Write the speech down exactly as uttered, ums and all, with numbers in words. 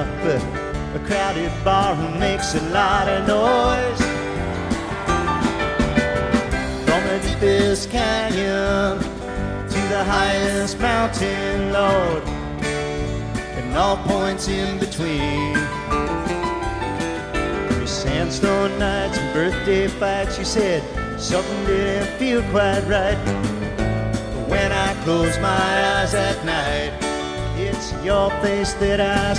enough, but a crowded bar who makes a lot of noise. From the deepest canyon to the highest mountain, Lord, and all points in between. Every sandstone nights and birthday fights, you said something didn't feel quite right. But when I close my eyes at night, it's your face that I